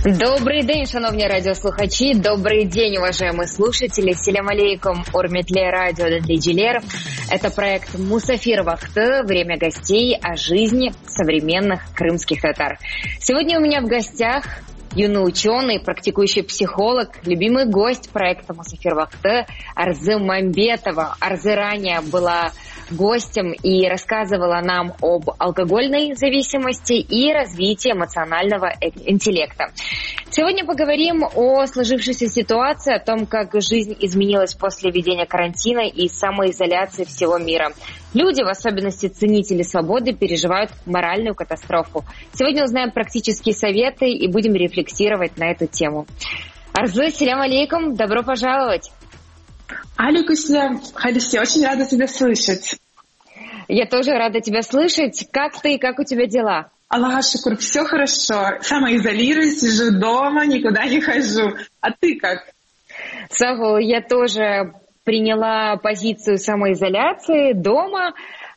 Добрий день, шановні радіослухачі, добрый день, уважаемые слушатели. Селям алейкум, урметле радио Дадлиджилер. Это проект Мусафир Вахты, время гостей о жизни современных крымских татар. Сегодня у меня в гостях юный ученый, практикующий психолог, любимый гость проекта Мусафир Вахты Арзы Мамбетова. Арзы ранее была гостем и рассказывала нам об алкогольной зависимости и развитии эмоционального интеллекта. Сегодня поговорим о сложившейся ситуации, о том, как жизнь изменилась после введения карантина и самоизоляции всего мира. Люди, в особенности ценители свободы, переживают моральную катастрофу. Сегодня узнаем практические советы и будем рефлексировать на эту тему. Арзы, селям алейкум, добро пожаловать. Алейкум, Халиси, очень рада тебя слышать. Я тоже рада тебя слышать. Как ты и как у тебя дела? Аллах шукур, все хорошо. Самоизолируюсь, сижу дома, никуда не хожу. А ты как? Саху, я тоже приняла позицию самоизоляции дома.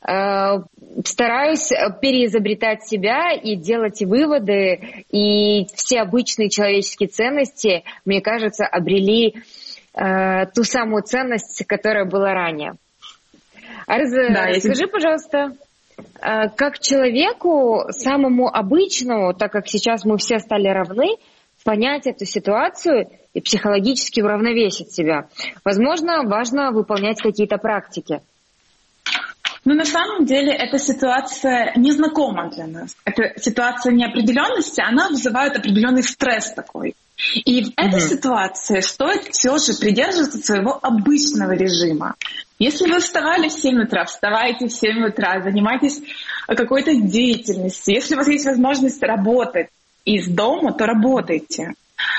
Стараюсь переизобретать себя и делать выводы. И все обычные человеческие ценности, мне кажется, обрели ту самую ценность, которая была ранее. Арзы, да, скажи, пожалуйста, как человеку, самому обычному, так как сейчас мы все стали равны, понять эту ситуацию и психологически уравновесить себя? Возможно, важно выполнять какие-то практики. Ну, на самом деле, эта ситуация незнакома для нас. Эта ситуация неопределенности, она вызывает определенный стресс такой. И в этой ситуации стоит все же придерживаться своего обычного режима. Если вы вставали в 7 утра, вставайте в 7 утра, занимайтесь какой-то деятельностью. Если у вас есть возможность работать из дома, то работайте.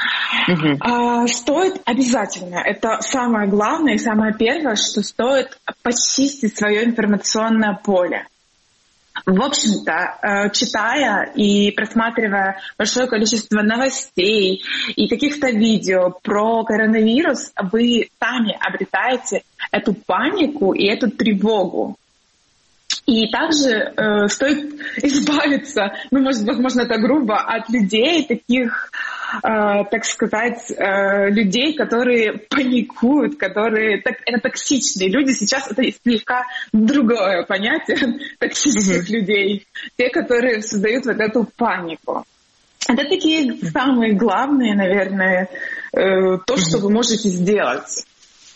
Стоит обязательно, это самое главное и самое первое, что стоит почистить свое информационное поле. В общем-то, читая и просматривая большое количество новостей и каких-то видео про коронавирус, вы сами обретаете эту панику и эту тревогу. И также стоит избавиться, возможно, это грубо, от людей, таких, так сказать, людей, которые паникуют, это токсичные люди. Сейчас это слегка другое понятие токсичных людей. Те, которые создают вот эту панику. Это такие самые главные, наверное, то, что вы можете сделать.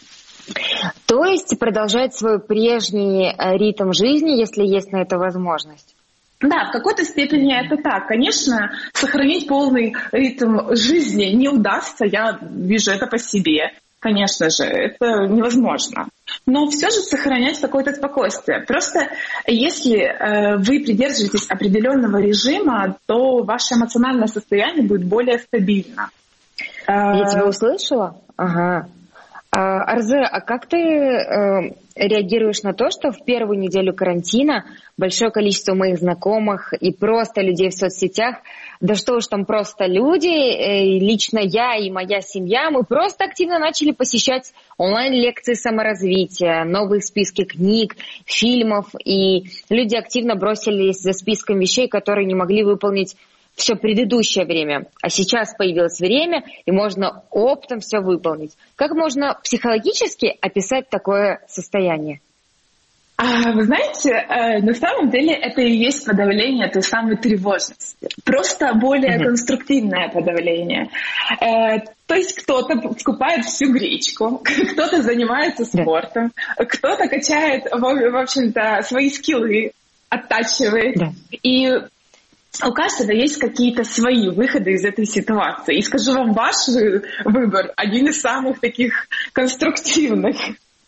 То есть продолжать свой прежний ритм жизни, если есть на это возможность? Да, в какой-то степени это так. Конечно, сохранить полный ритм жизни не удастся, я вижу это по себе. Конечно же, это невозможно. Но все же сохранять какое-то спокойствие. Просто если вы придерживаетесь определенного режима, то ваше эмоциональное состояние будет более стабильно. Я тебя услышала? Ага. Арзы, а как ты реагируешь на то, что в первую неделю карантина большое количество моих знакомых и просто людей в соцсетях, да что уж там просто люди, лично я и моя семья, мы просто активно начали посещать онлайн-лекции саморазвития, новые списки книг, фильмов, и люди активно бросились за списком вещей, которые не могли выполнить все предыдущее время, а сейчас появилось время, и можно оптом все выполнить. Как можно психологически описать такое состояние? Вы знаете, на самом деле это и есть подавление той самой тревожности. Просто более конструктивное подавление. То есть кто-то скупает всю гречку, кто-то занимается спортом, кто-то качает, в общем-то, свои скиллы, оттачивает. И у каждого есть какие-то свои выходы из этой ситуации. И скажу вам, ваш выбор один из самых таких конструктивных.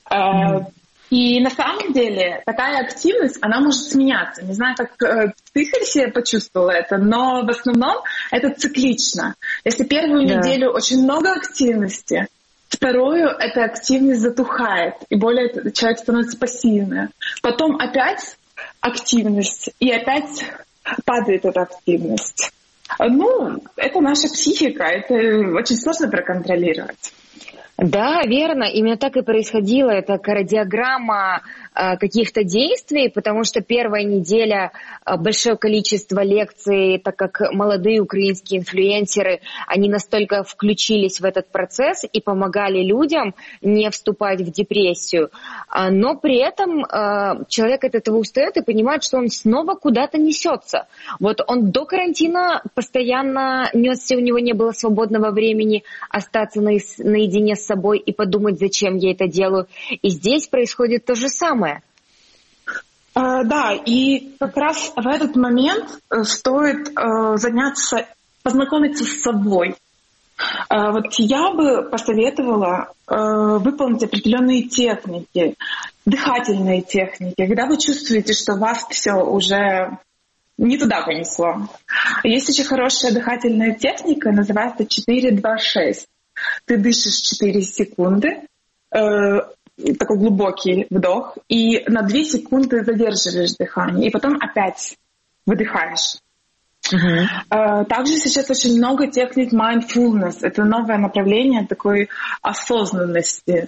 И на самом деле такая активность, она может сменяться. Не знаю, как ты, Халиси, почувствовала это, но в основном это циклично. Если первую неделю очень много активности, вторую эта активность затухает, и более человек становится пассивным. Потом опять активность, и опять падает эта активность. Это наша психика, это очень сложно проконтролировать. Да, верно. Именно так и происходило. Это кардиограмма каких-то действий, потому что первая неделя большое количество лекций, так как молодые украинские инфлюенсеры, они настолько включились в этот процесс и помогали людям не вступать в депрессию. Но при этом человек от этого устает и понимает, что он снова куда-то несется. Вот он до карантина постоянно несся, у него не было свободного времени остаться наедине с собой и подумать, зачем я это делаю. И здесь происходит то же самое. Да, и как раз в этот момент стоит познакомиться с собой. Вот я бы посоветовала выполнить определенные техники, дыхательные техники, когда вы чувствуете, что вас все уже не туда понесло. Есть очень хорошая дыхательная техника, называется 4-2-6. Ты дышишь 4 секунды, такой глубокий вдох, и на 2 секунды задерживаешь дыхание, и потом опять выдыхаешь. Также сейчас очень много техник mindfulness. Это новое направление такой осознанности.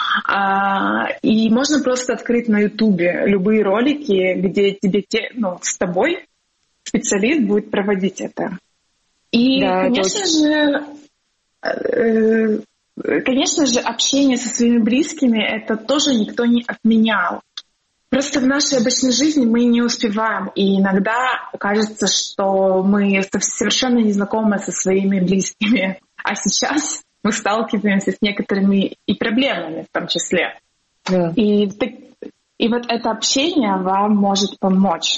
И можно просто открыть на Ютубе любые ролики, где тебе с тобой специалист будет проводить это. И, да, конечно же, общение со своими близкими это тоже никто не отменял. Просто в нашей обычной жизни мы не успеваем, и иногда кажется, что мы совершенно не знакомы со своими близкими. А сейчас мы сталкиваемся с некоторыми и проблемами в том числе. Yeah. И вот это общение вам может помочь.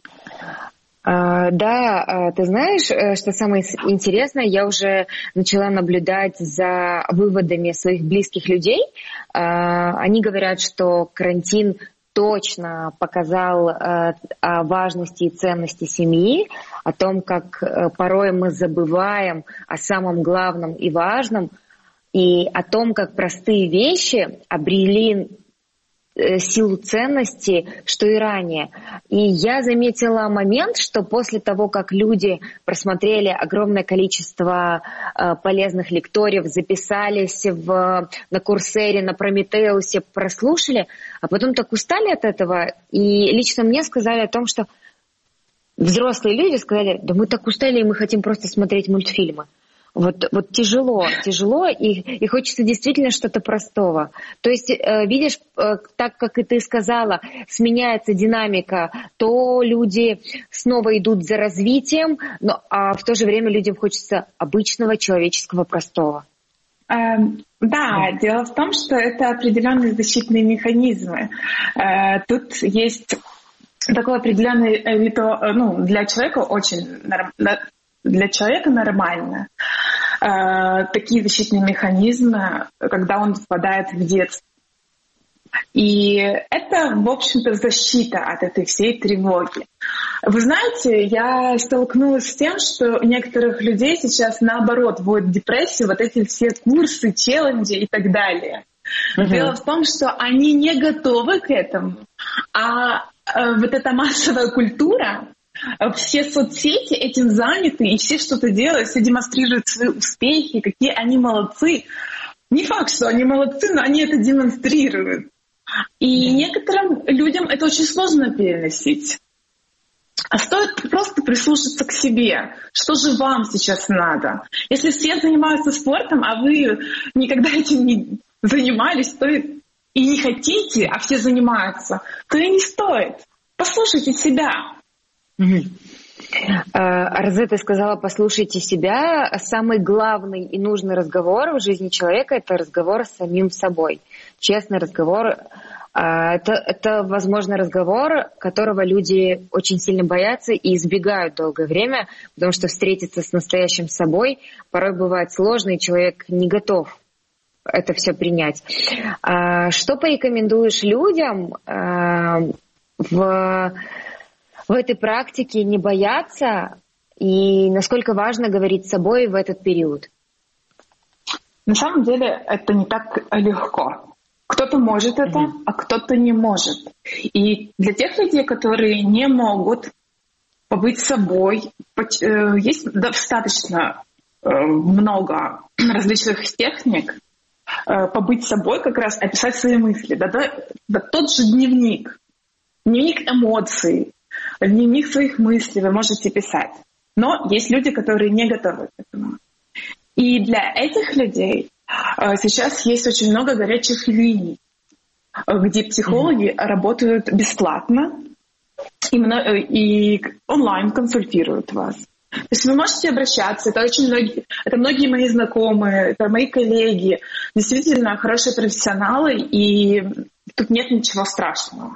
Да, ты знаешь, что самое интересное, я уже начала наблюдать за выводами своих близких людей. Они говорят, что карантин точно показал о важности и ценности семьи, о том, как порой мы забываем о самом главном и важном, и о том, как простые вещи обрели силу ценности, что и ранее. И я заметила момент, что после того, как люди просмотрели огромное количество полезных лекториев, записались на Курсере, на Прометеусе, прослушали, а потом так устали от этого, и лично мне сказали о том, что взрослые люди сказали, да мы так устали, и мы хотим просто смотреть мультфильмы. Вот тяжело, и хочется действительно что-то простого. То есть, видишь, так как и ты сказала, сменяется динамика, то люди снова идут за развитием, а в то же время людям хочется обычного, человеческого, простого. Да, дело в том, что это определенные защитные механизмы. Тут есть такой определенный для человека очень для человека нормально. Такие защитные механизмы, когда он впадает в детство. И это, в общем-то, защита от этой всей тревоги. Вы знаете, я столкнулась с тем, что у некоторых людей сейчас, наоборот, вводят в депрессию вот эти все курсы, челленджи и так далее. Дело в том, что они не готовы к этому, а вот эта массовая культура, все соцсети этим заняты, и все что-то делают, все демонстрируют свои успехи, какие они молодцы. Не факт, что они молодцы, но они это демонстрируют. И некоторым людям это очень сложно переносить. А стоит просто прислушаться к себе. Что же вам сейчас надо? Если все занимаются спортом, а вы никогда этим не занимались, то и не хотите, а все занимаются, то и не стоит. Послушайте себя. Розетта сказала, послушайте себя. Самый главный и нужный разговор в жизни человека – это разговор с самим собой. Честный разговор. Это, возможно, разговор, которого люди очень сильно боятся и избегают долгое время, потому что встретиться с настоящим собой порой бывает сложно, и человек не готов это все принять. Что порекомендуешь людям в этой практике не бояться, и насколько важно говорить с собой в этот период? На самом деле это не так легко. Кто-то может это, а кто-то не может. И для тех людей, которые не могут побыть собой, есть достаточно много различных техник. побыть собой, как раз описать свои мысли. Да тот же дневник эмоций, дневник своих мыслей вы можете писать. Но есть люди, которые не готовы к этому. И для этих людей сейчас есть очень много горячих линий, где психологи работают бесплатно и онлайн консультируют вас. То есть вы можете обращаться, это многие мои знакомые, это мои коллеги, действительно хорошие профессионалы, и тут нет ничего страшного.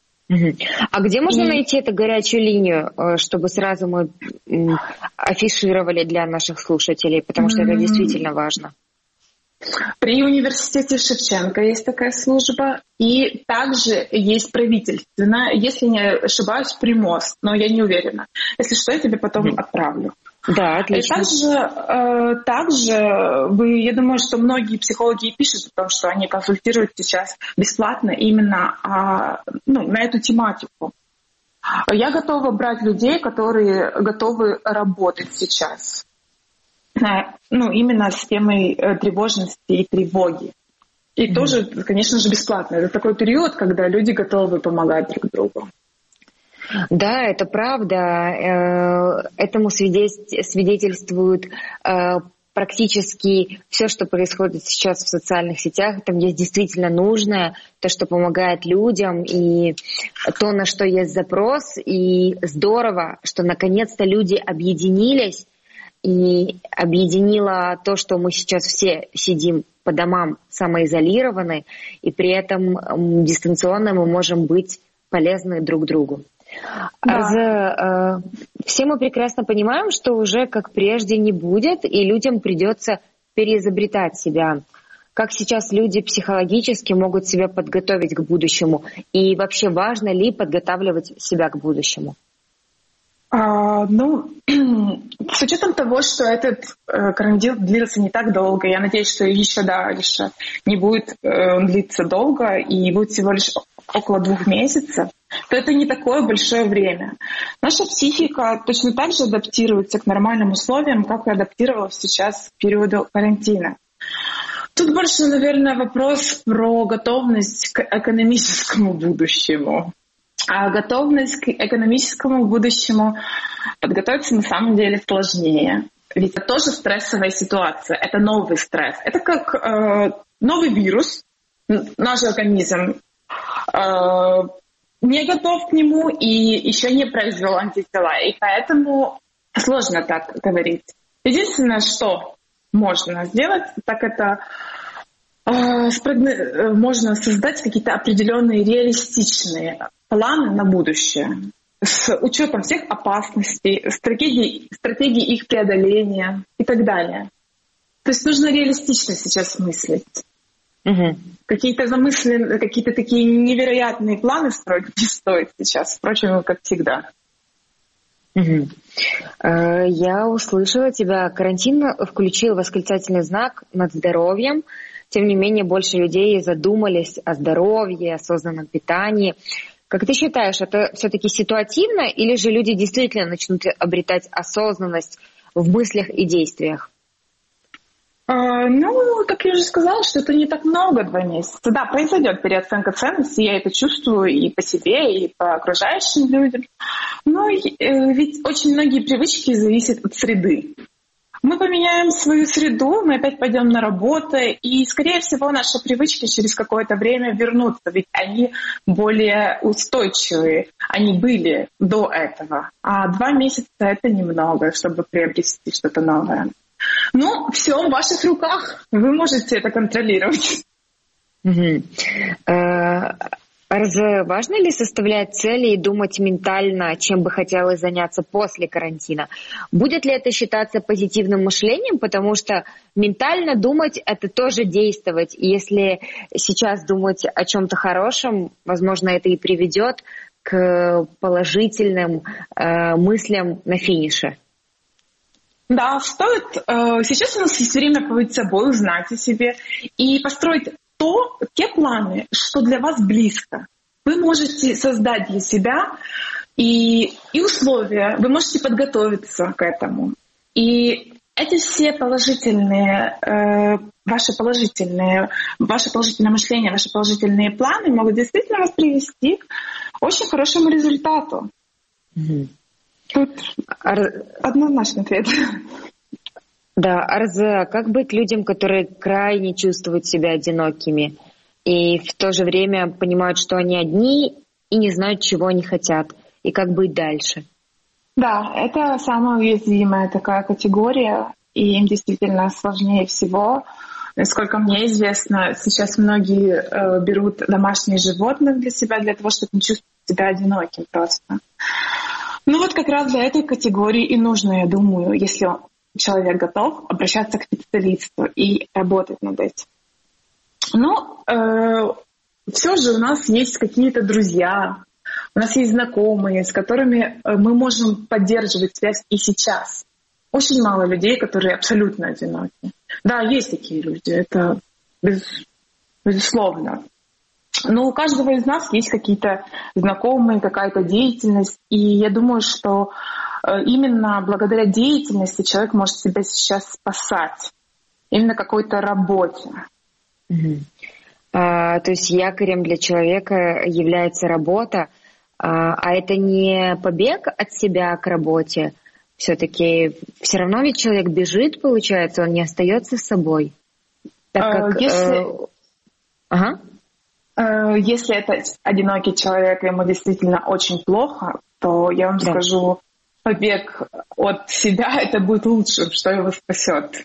А где можно найти эту горячую линию, чтобы сразу мы афишировали для наших слушателей, потому что это действительно важно? При университете Шевченко есть такая служба, и также есть правительственная, если не ошибаюсь, Примост, но я не уверена. Если что, я тебе потом отправлю. Да, отлично. И также я думаю, что многие психологи пишут о том, что они консультируют сейчас бесплатно именно на эту тематику. Я готова брать людей, которые готовы работать сейчас. Именно с темой тревожности и тревоги. И тоже, конечно же, бесплатно. Это такой период, когда люди готовы помогать друг другу. Да, это правда. Этому свидетельствует практически все, что происходит сейчас в социальных сетях. Там есть действительно нужное, то, что помогает людям, и то, на что есть запрос. И здорово, что наконец-то люди объединились, и объединило то, что мы сейчас все сидим по домам самоизолированы, и при этом дистанционно мы можем быть полезны друг другу. Да. Все мы прекрасно понимаем, что уже как прежде не будет, и людям придется переизобретать себя. Как сейчас люди психологически могут себя подготовить к будущему? И вообще важно ли подготавливать себя к будущему? С учетом того, что этот карантин длится не так долго, я надеюсь, что еще дальше не будет длиться долго и будет всего лишь около 2 месяцев, то это не такое большое время. Наша психика точно так же адаптируется к нормальным условиям, как и адаптировалась сейчас к периоду карантина. Тут больше, наверное, вопрос про готовность к экономическому будущему. А готовность к экономическому будущему подготовиться на самом деле сложнее. Ведь это тоже стрессовая ситуация, это новый стресс. Это как новый вирус, наш организм не готов к нему и еще не произвел антитела. И поэтому сложно так говорить. Единственное, что можно сделать, так это можно создать какие-то определенные реалистичные планы на будущее с учетом всех опасностей, стратегий их преодоления и так далее. То есть нужно реалистично сейчас мыслить. Какие-то такие невероятные планы строить не стоит сейчас, впрочем, как всегда. Я услышала тебя. Карантин включил восклицательный знак над здоровьем. Тем не менее, больше людей задумались о здоровье, осознанном питании. Как ты считаешь, это все-таки ситуативно, или же люди действительно начнут обретать осознанность в мыслях и действиях? Как я уже сказала, что это не так много, 2 месяца. Да, произойдет переоценка ценностей, я это чувствую и по себе, и по окружающим людям. Но ведь очень многие привычки зависят от среды. Мы поменяем свою среду, мы опять пойдем на работу, и, скорее всего, наши привычки через какое-то время вернутся, ведь они более устойчивые, они были до этого. А 2 месяца — это немного, чтобы приобрести что-то новое. Все в ваших руках, вы можете это контролировать. Важно ли составлять цели и думать ментально, чем бы хотелось заняться после карантина? Будет ли это считаться позитивным мышлением? Потому что ментально думать — это тоже действовать. И если сейчас думать о чем-то хорошем, возможно, это и приведет к положительным мыслям на финише. Да, стоит. Сейчас у нас есть время побыть собой, узнать о себе и построить те планы, что для вас близко. Вы можете создать для себя и условия, вы можете подготовиться к этому. И эти все положительные ваше положительное мышление, ваши положительные планы могут действительно вас привести к очень хорошему результату. Тут однозначный ответ. Да, Арза, как быть людям, которые крайне чувствуют себя одинокими и в то же время понимают, что они одни и не знают, чего они хотят, и как быть дальше? Да, это самая уязвимая такая категория, и им действительно сложнее всего. Насколько мне известно, сейчас многие берут домашних животных для себя, для того, чтобы не чувствовать себя одиноким просто. Ну вот как раз для этой категории и нужно, я думаю, если человек готов, обращаться к специалисту и работать над этим. Но все же у нас есть какие-то друзья, у нас есть знакомые, с которыми мы можем поддерживать связь и сейчас. Очень мало людей, которые абсолютно одиноки. Да, есть такие люди, это безусловно. Но у каждого из нас есть какие-то знакомые, какая-то деятельность. И я думаю, что именно благодаря деятельности человек может себя сейчас спасать. Именно какой-то работе. То есть якорем для человека является работа, а это не побег от себя к работе. Все-таки все равно ведь человек бежит, получается, он не остается с собой. Так как, Если это одинокий человек, и ему действительно очень плохо, то я вам скажу, побег от себя — это будет лучше, что его спасет.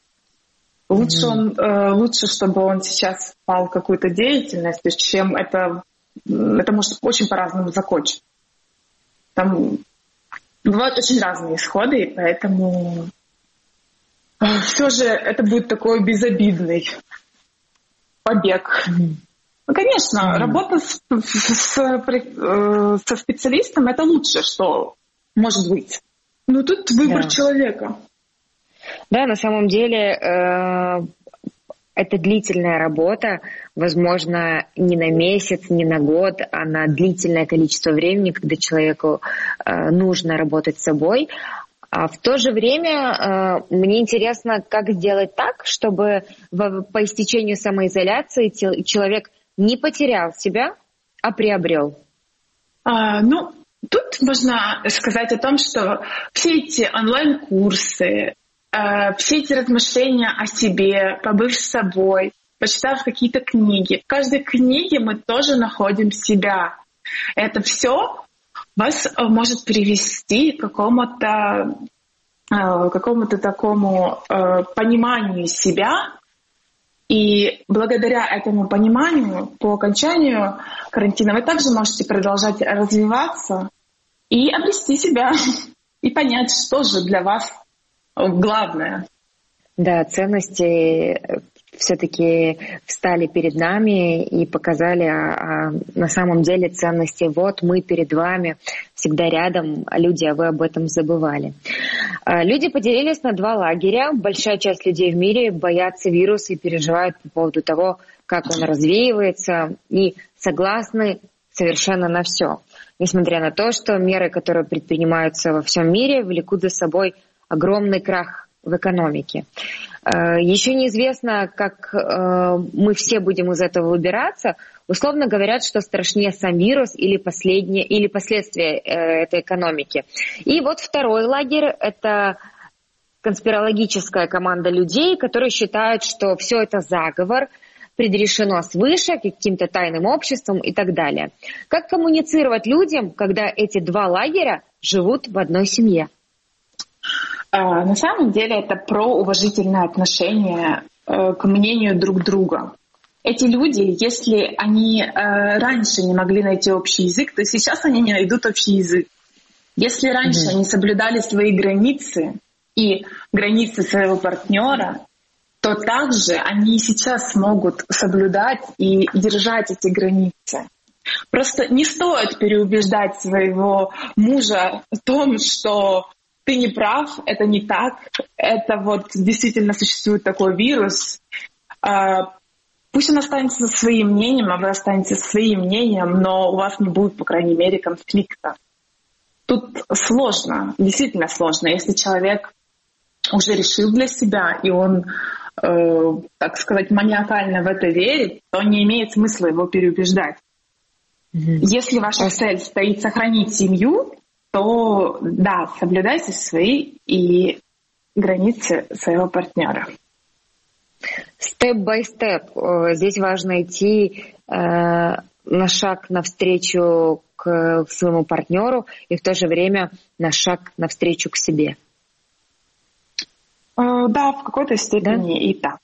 Лучше, чтобы он сейчас впал в какую-то деятельность, чем это может очень по-разному закончиться. Там бывают очень разные исходы, и поэтому все же это будет такой безобидный побег. Ну, конечно, работа со специалистом — это лучшее, что может быть. Но тут выбор человека. Да, на самом деле это длительная работа, возможно, не на месяц, не на год, а на длительное количество времени, когда человеку нужно работать с собой. А в то же время мне интересно, как сделать так, чтобы по истечению самоизоляции человек не потерял себя, а приобрел. Тут можно сказать о том, что все эти онлайн-курсы, все эти размышления о себе, побыв с собой, почитав какие-то книги, в каждой книге мы тоже находим себя. Это все вас может привести к какому-то такому пониманию себя. И благодаря этому пониманию по окончанию карантина вы также можете продолжать развиваться и обрести себя, и понять, что же для вас главное. Да, ценности все-таки встали перед нами и показали, на самом деле ценности вот мы перед вами, всегда рядом, люди, а вы об этом забывали. Люди поделились на два лагеря. Большая часть людей в мире боятся вируса и переживают по поводу того, как он развеивается, и согласны совершенно на все. Несмотря на то, что меры, которые предпринимаются во всем мире, влекут за собой огромный крах в экономике. Еще неизвестно, как мы все будем из этого выбираться. Условно говорят, что страшнее сам вирус или последствия этой экономики. И вот второй лагерь — это конспирологическая команда людей, которые считают, что все это заговор, предрешено свыше каким-то тайным обществом и так далее. Как коммуницировать людям, когда эти два лагеря живут в одной семье? На самом деле это про уважительное отношение к мнению друг друга. Эти люди, если они раньше не могли найти общий язык, то сейчас они не найдут общий язык. Если раньше они соблюдали свои границы и границы своего партнера, то также они сейчас смогут соблюдать и держать эти границы. Просто не стоит переубеждать своего мужа в том, что ты не прав, это не так, это вот действительно существует такой вирус. Пусть он останется со своим мнением, а вы останетесь со своим мнением, но у вас не будет, по крайней мере, конфликта. Тут сложно, действительно сложно. Если человек уже решил для себя, и он так сказать, маниакально в это верит, то не имеет смысла его переубеждать. Если ваша цель стоит сохранить семью, то да, соблюдайте свои и границы своего партнера. Степ-бай-степ. Здесь важно идти на шаг навстречу к своему партнеру и в то же время на шаг навстречу к себе. Да, в какой-то степени и так.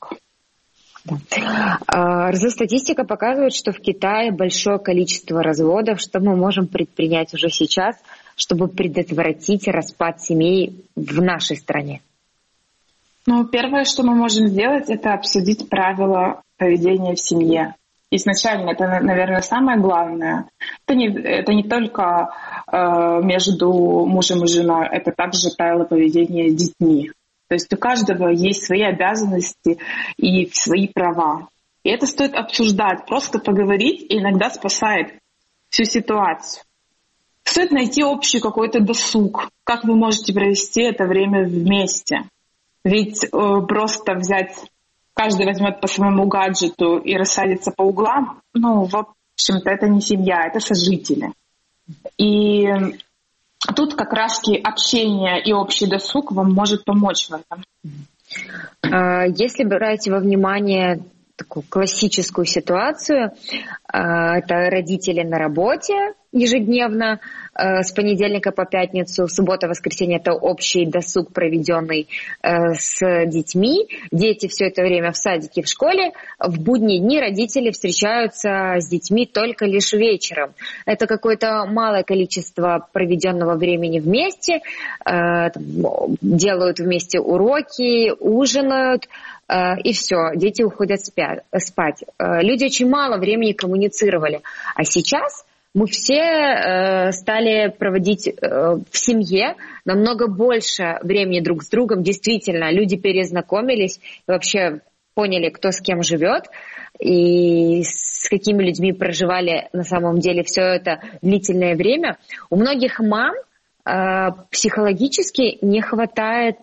Да. Статистика показывает, что в Китае большое количество разводов. Что мы можем предпринять уже сейчас, чтобы предотвратить распад семей в нашей стране? Ну, первое, что мы можем сделать, это обсудить правила поведения в семье. Изначально это, наверное, самое главное. Это не только между мужем и женой, это также правила поведения с детьми. То есть у каждого есть свои обязанности и свои права. И это стоит обсуждать, просто поговорить, и иногда спасает всю ситуацию. Стоит найти общий какой-то досуг, как вы можете провести это время вместе. Ведь просто взять, каждый возьмет по своему гаджету и рассадиться по углам, ну, в общем-то, это не семья, это сожители. И тут как раз-таки общение и общий досуг вам может помочь в этом. Если брать во внимание такую классическую ситуацию, это родители на работе ежедневно, с понедельника по пятницу, суббота, воскресенье — это общий досуг, проведенный с детьми. Дети все это время в садике, в школе. В будние дни родители встречаются с детьми только лишь вечером. Это какое-то малое количество проведенного времени вместе, делают вместе уроки, ужинают, и все, дети уходят спать. Люди очень мало времени коммуницировали. А сейчас мы все стали проводить в семье намного больше времени друг с другом. Действительно, люди перезнакомились и вообще поняли, кто с кем живет и с какими людьми проживали на самом деле все это длительное время. У многих мам психологически не хватает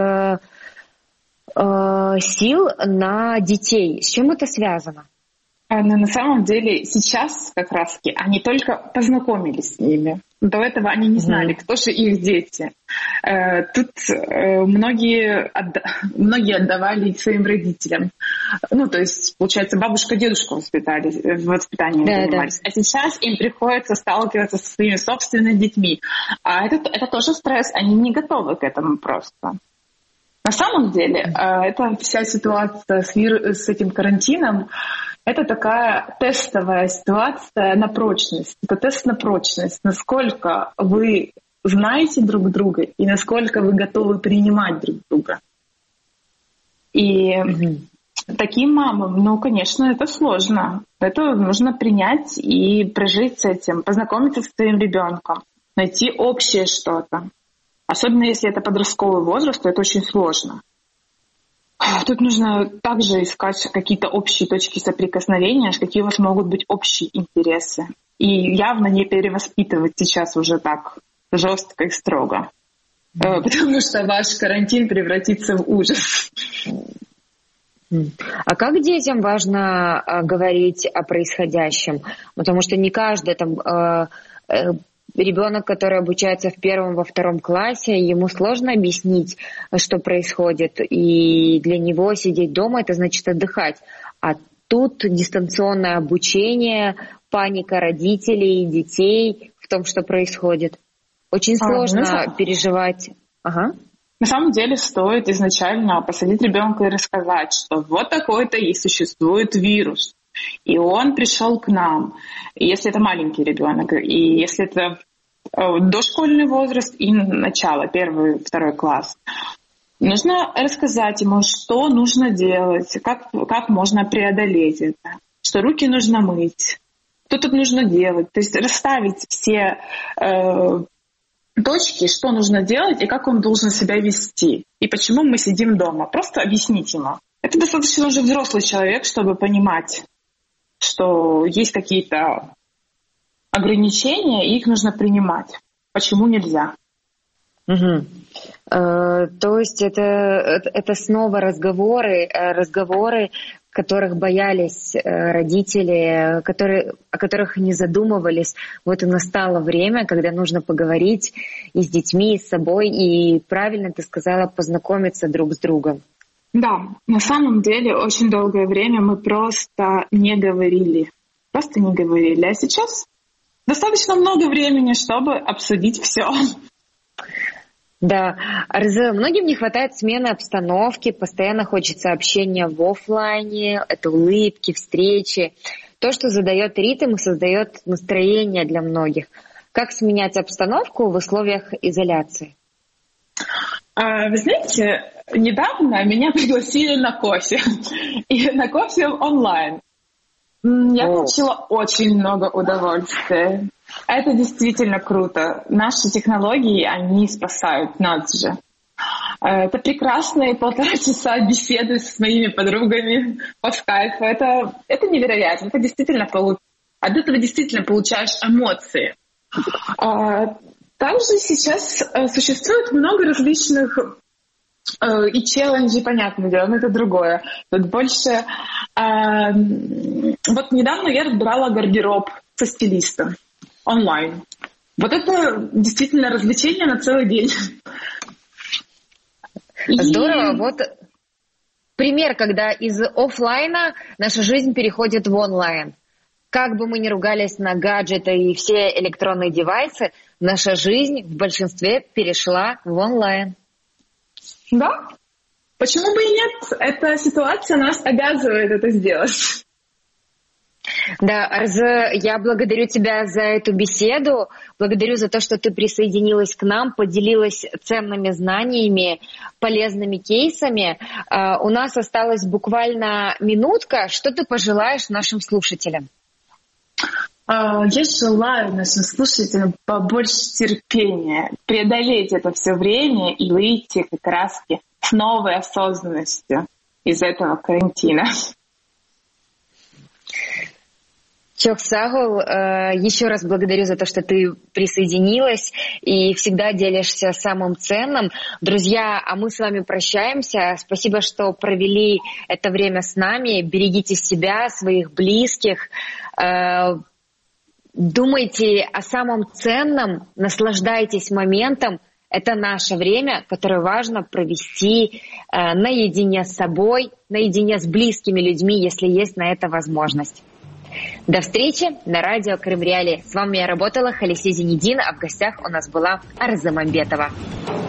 сил на детей. С чем это связано? Но на самом деле сейчас как раз-таки они только познакомились с ними. До этого они не знали, кто же их дети. Тут многие отдавали своим родителям. Ну, то есть, получается, бабушка, дедушка воспитанием занимались. Да. А сейчас им приходится сталкиваться со своими собственными детьми. А это тоже стресс. Они не готовы к этому просто. На самом деле, эта вся ситуация с этим карантином, это такая тестовая ситуация на прочность. Это тест на прочность. Насколько вы знаете друг друга и насколько вы готовы принимать друг друга. И таким мамам, ну, конечно, это сложно. Это нужно принять и прожить с этим, познакомиться с своим ребенком, найти общее что-то. Особенно если это подростковый возраст, то это очень сложно. Тут нужно также искать какие-то общие точки соприкосновения, какие у вас могут быть общие интересы. И явно не перевоспитывать сейчас уже так жестко и строго. Потому что ваш карантин превратится в ужас. А как детям важно говорить о происходящем? Потому что не каждый там... Ребенок, который обучается в 1, во 2 классе, ему сложно объяснить, что происходит. И для него сидеть дома — это значит отдыхать. А тут дистанционное обучение, паника родителей и детей в том, что происходит. Очень сложно переживать. Ага. На самом деле стоит изначально посадить ребенка и рассказать, что вот такой-то и существует вирус. И он пришел к нам, если это маленький ребенок, и если это дошкольный возраст и начало, 1, 2 класс. Нужно рассказать ему, что нужно делать, как можно преодолеть это, что руки нужно мыть, что тут нужно делать. То есть расставить все точки, что нужно делать и как он должен себя вести, и почему мы сидим дома. Просто объяснить ему. Это достаточно уже взрослый человек, чтобы понимать, что есть какие-то ограничения, и их нужно принимать. Почему нельзя? Угу. То есть это снова разговоры, которых боялись родители, о которых не задумывались. Вот и настало время, когда нужно поговорить и с детьми, и с собой, и правильно ты сказала, познакомиться друг с другом. Да, на самом деле очень долгое время мы просто не говорили. А сейчас достаточно много времени, чтобы обсудить все. Да, Арзы, многим не хватает смены обстановки, постоянно хочется общения в офлайне, это улыбки, встречи, то, что задает ритм и создает настроение для многих. Как сменять обстановку в условиях изоляции? Вы знаете, недавно меня пригласили на кофе, и на кофе онлайн. Я получила очень много удовольствия. Это действительно круто. Наши технологии, они спасают нас же. Это прекрасные 1,5 часа беседы с моими подругами по скайпу. Это невероятно. Это действительно от этого действительно получаешь эмоции. Также сейчас существует много различных и челленджи, понятное дело, но это другое. Тут больше... Вот недавно я разбирала гардероб со стилистом онлайн. Вот это действительно развлечение на целый день. Здорово. Вот пример, когда из офлайна наша жизнь переходит в онлайн. Как бы мы ни ругались на гаджеты и все электронные девайсы, наша жизнь в большинстве перешла в онлайн. Да. Почему бы и нет? Эта ситуация нас обязывает это сделать. Да, Арзы, я благодарю тебя за эту беседу, благодарю за то, что ты присоединилась к нам, поделилась ценными знаниями, полезными кейсами. У нас осталась буквально минутка. Что ты пожелаешь нашим слушателям? Я желаю нашим слушателям побольше терпения, преодолеть это все время и выйти как раз с новой осознанностью из этого карантина. Чоксагул, еще раз благодарю за то, что ты присоединилась и всегда делишься самым ценным. Друзья, а мы с вами прощаемся. Спасибо, что провели это время с нами. Берегите себя, своих близких. Думайте о самом ценном, наслаждайтесь моментом. Это наше время, которое важно провести наедине с собой, наедине с близкими людьми, если есть на это возможность. До встречи на радио Крым Реалии. С вами я работала Халисе Зенедин, а в гостях у нас была Арзы Мамбетова.